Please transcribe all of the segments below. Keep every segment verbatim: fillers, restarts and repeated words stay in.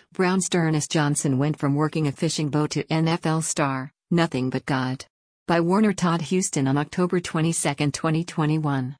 Browns' D'Ernest Johnson went from working a fishing boat to N F L star, nothing but God. By Warner Todd Houston on October twenty-second, twenty twenty-one.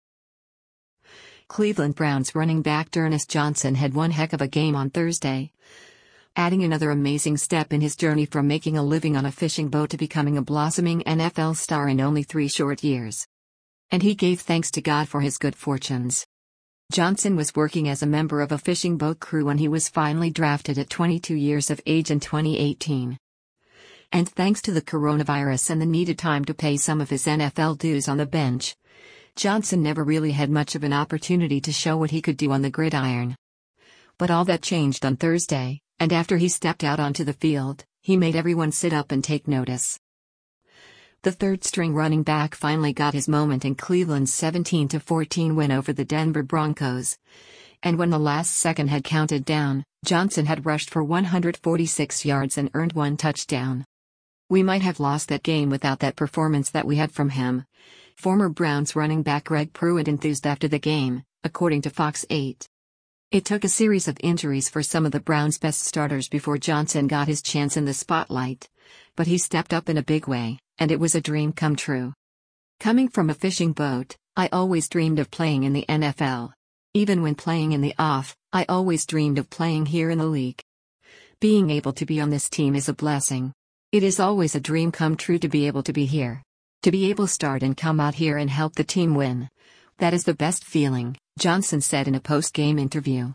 Cleveland Browns running back D'Ernest Johnson had one heck of a game on Thursday, adding another amazing step in his journey from making a living on a fishing boat to becoming a blossoming N F L star in only three short years. And he gave thanks to God for his good fortunes. Johnson was working as a member of a fishing boat crew when he was finally drafted at twenty-two years of age in twenty eighteen. And thanks to the coronavirus and the needed time to pay some of his N F L dues on the bench, Johnson never really had much of an opportunity to show what he could do on the gridiron. But all that changed on Thursday, and after he stepped out onto the field, he made everyone sit up and take notice. The third-string running back finally got his moment in Cleveland's seventeen to fourteen win over the Denver Broncos. And when the last second had counted down, Johnson had rushed for one hundred forty-six yards and earned one touchdown. "We might have lost that game without that performance that we had from him," former Browns running back Greg Pruitt enthused after the game, according to Fox eight. It took a series of injuries for some of the Browns' best starters before Johnson got his chance in the spotlight. But he stepped up in a big way, and it was a dream come true. "Coming from a fishing boat, I always dreamed of playing in the N F L. Even when playing in the off, I always dreamed of playing here in the league. Being able to be on this team is a blessing. It is always a dream come true to be able to be here. To be able to start and come out here and help the team win. That is the best feeling," Johnson said in a post-game interview.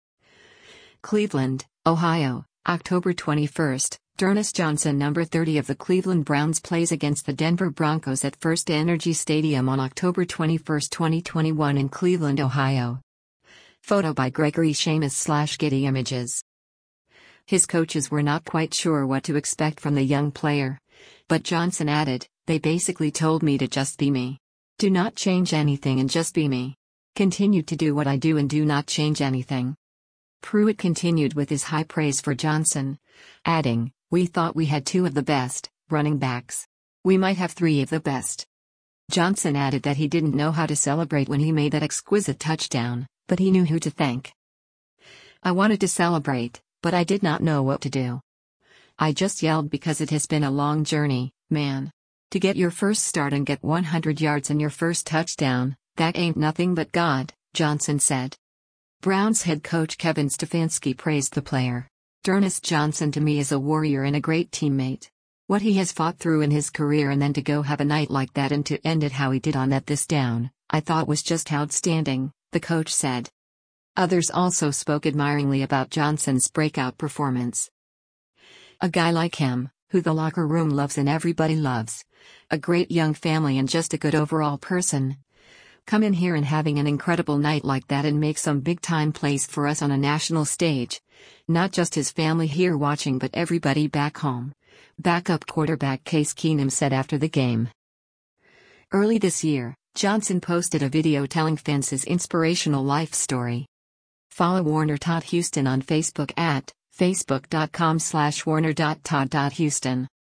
Cleveland, Ohio, October twenty-first. D'Ernest Johnson, number thirty of the Cleveland Browns, plays against the Denver Broncos at First Energy Stadium on October twenty-first, twenty twenty-one in Cleveland, Ohio. Photo by Gregory Shamus slash Getty Images. His coaches were not quite sure what to expect from the young player. But Johnson added, "They basically told me to just be me. Do not change anything and just be me. Continue to do what I do and do not change anything." Pruitt continued with his high praise for Johnson, adding, "We thought we had two of the best running backs. We might have three of the best." Johnson added that he didn't know how to celebrate when he made that exquisite touchdown, but he knew who to thank. "I wanted to celebrate, but I did not know what to do. I just yelled because it has been a long journey, man. To get your first start and get one hundred yards and your first touchdown, that ain't nothing but God," Johnson said. Browns head coach Kevin Stefanski praised the player. "D'Ernest Johnson to me is a warrior and a great teammate. What he has fought through in his career and then to go have a night like that and to end it how he did on that this down, I thought was just outstanding," the coach said. Others also spoke admiringly about Johnson's breakout performance. "A guy like him, who the locker room loves and everybody loves. A great young family and just a good overall person. Come in here and having an incredible night like that and make some big-time plays for us on a national stage. Not just his family here watching but everybody back home," backup quarterback Case Keenum said after the game. Early this year, Johnson posted a video telling fans his inspirational life story. Follow Warner Todd Houston on Facebook at facebook dot com slash warner dot todd dot houston.